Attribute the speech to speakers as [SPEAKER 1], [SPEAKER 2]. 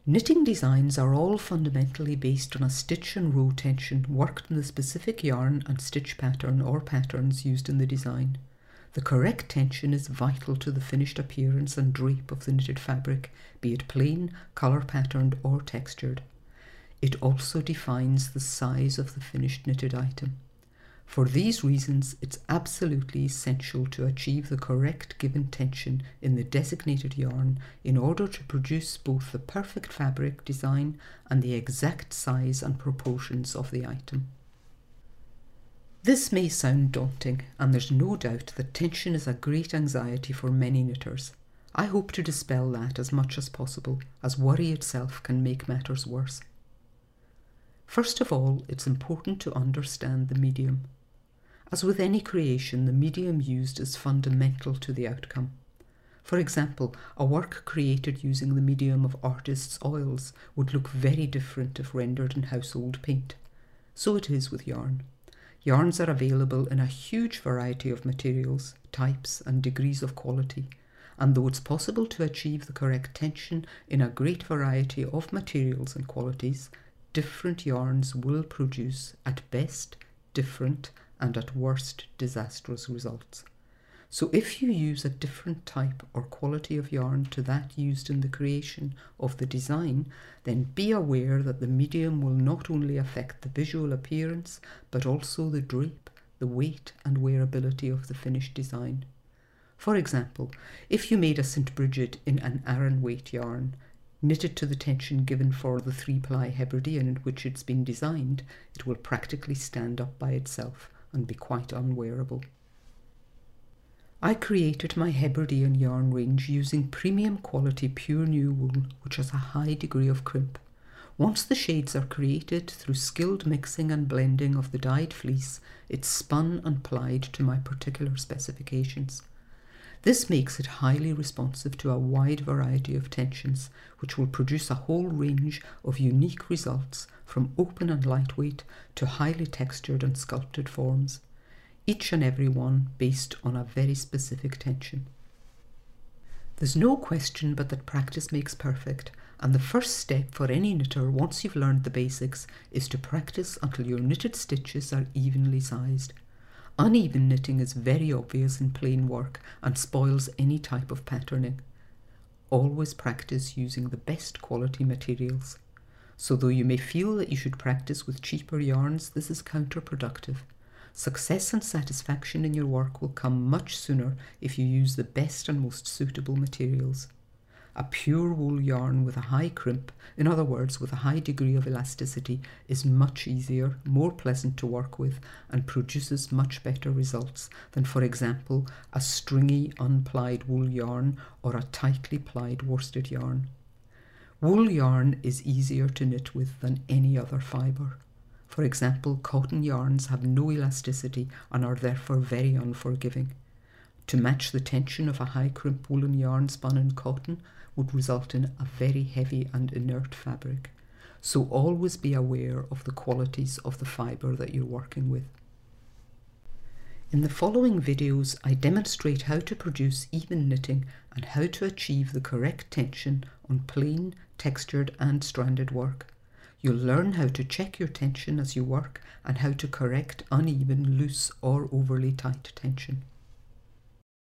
[SPEAKER 1] Knitting designs are all fundamentally based on a stitch and row tension worked in the specific yarn and stitch pattern or patterns used in the design. The correct tension is vital to the finished appearance and drape of the knitted fabric, be it plain, colour patterned or textured. It also defines the size of the finished knitted item. For these reasons, it's absolutely essential to achieve the correct given tension in the designated yarn in order to produce both the perfect fabric design and the exact size and proportions of the item. This may sound daunting, and there's no doubt that tension is a great anxiety for many knitters. I hope to dispel that as much as possible, as worry itself can make matters worse. First of all, it's important to understand the medium. As with any creation, the medium used is fundamental to the outcome. For example, a work created using the medium of artists' oils would look very different if rendered in household paint. So it is with yarn. Yarns are available in a huge variety of materials, types, and degrees of quality, and though it's possible to achieve the correct tension in a great variety of materials and qualities, different yarns will produce, at best, different and at worst, disastrous results. So if you use a different type or quality of yarn to that used in the creation of the design, then be aware that the medium will not only affect the visual appearance, but also the drape, the weight and wearability of the finished design. For example, if you made a St. Bridget in an Aran weight yarn, knitted to the tension given for the 3-ply Hebridean in which it's been designed, it will practically stand up by itself and be quite unwearable. I created my Hebridean yarn range using premium quality pure new wool, which has a high degree of crimp. Once the shades are created through skilled mixing and blending of the dyed fleece, it's spun and plied to my particular specifications. This makes it highly responsive to a wide variety of tensions, which will produce a whole range of unique results from open and lightweight to highly textured and sculpted forms, each and every one based on a very specific tension. There's no question but that practice makes perfect, and the first step for any knitter once you've learned the basics is to practice until your knitted stitches are evenly sized. Uneven knitting is very obvious in plain work and spoils any type of patterning. Always practice using the best quality materials. So though you may feel that you should practice with cheaper yarns, this is counterproductive. Success and satisfaction in your work will come much sooner if you use the best and most suitable materials. A pure wool yarn with a high crimp, in other words with a high degree of elasticity, is much easier, more pleasant to work with, and produces much better results than, for example, a stringy unplied wool yarn or a tightly plied worsted yarn. Wool yarn is easier to knit with than any other fibre. For example, cotton yarns have no elasticity and are therefore very unforgiving. To match the tension of a high crimp woolen yarn spun in cotton would result in a very heavy and inert fabric. So always be aware of the qualities of the fibre that you're working with. In the following videos, I demonstrate how to produce even knitting and how to achieve the correct tension on plain, textured and stranded work. You'll learn how to check your tension as you work and how to correct uneven, loose or overly tight tension.